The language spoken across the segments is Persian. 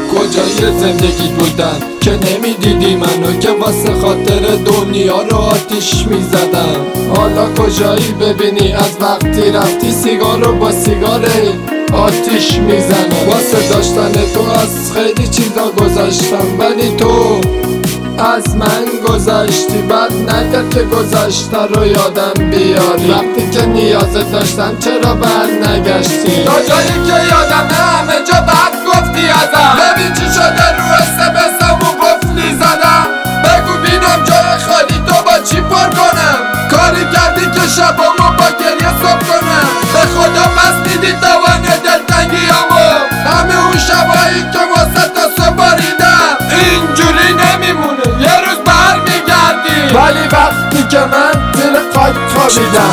کجای زندگی بودم که نمیدیدی منو که واسه خاطر دنیا رو آتیش میزدم؟ حالا کجایی ببینی از وقتی رفتی سیگار رو با سیگاره آتیش میزنم. واسه داشتن تو از خیلی چیزا گذاشتم ولی تو از من گذشتی. بد نکرد که گذشته رو یادم بیاری. وقتی که نیازت داشتم چرا بر نگشتی؟ تا جایی که یادمه همه جا بد گفتی ازم. ببین چی شده رو استبسامو قفلی زدم. بگو بینم جای خالی تو با چی پر کنم؟ کاری کردی که شبامو با گریه صبح کنم. به خدا پس دیدی توان دلتنگیامو. همه اون شبایی که واسه تا صبح باریدم اینجوری نمیمونه، یه روز برمیگردی. ولی وقتی که من زیر خاک خوابیدم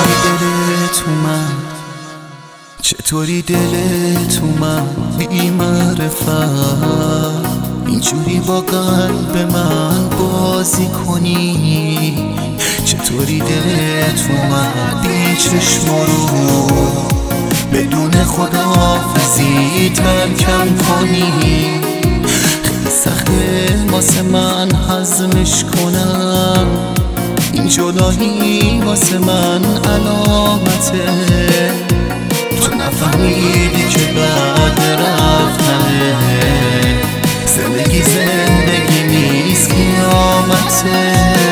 چطوری دلت اومد بی معرفت اینجوری با قلب من بازی کنی؟ چطوری دلت اومد بی چشم رو بدون خداحافظی ترکم کنی؟ خیلی سخته واسه من هضمش کنم این جدایی واسه من علامته. تو نفهمیدی که بعد رفتنه زندگی نیست قیامته.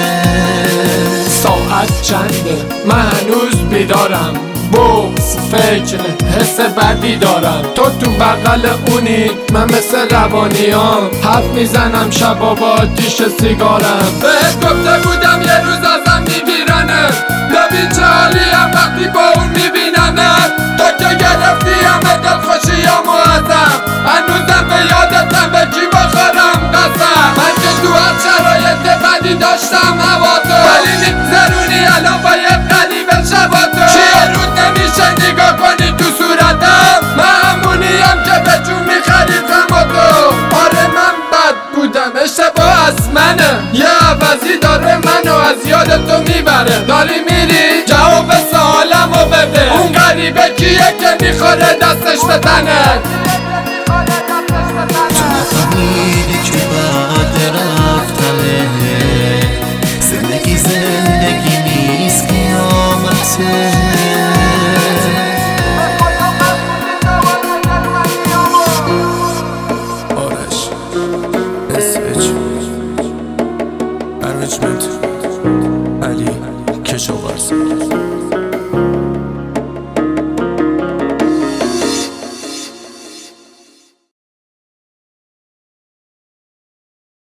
ساعت چنده من هنوز بیدارم، بغض فکر حس بدی دارم. تو بغل اونی من مثل روانیام حرف میزنم شبا با آتیش سیگارم. بهت گفته بودم یه روز ازم میگیرنه. ببین چه حالیم وقتی با اون میبینمت. تو که گرفتی همه دلخوشیامو ازم. هنوزم به یادتم به کی بخورم قسم. من که تو هر شرایط بدی داشتم هوا تو، ولی میگذرونی الان با یه قلیب شبا تو. چیه رود نمیشه نگاه کنی تو صورتم؟ من همونیم که به جون میخریدم و تو. آره من بد بودم، اشتباه از منه. یه عوضی داره منو از یاد تو میبره. داری میری جواب سوالمو بده. اون غریبه کیه که میخوره دستش به تنه؟ تو نفهمیدی که بعد رفتنه زندگی نیست قیامته. آرش SH Arrangement علی کشاورز.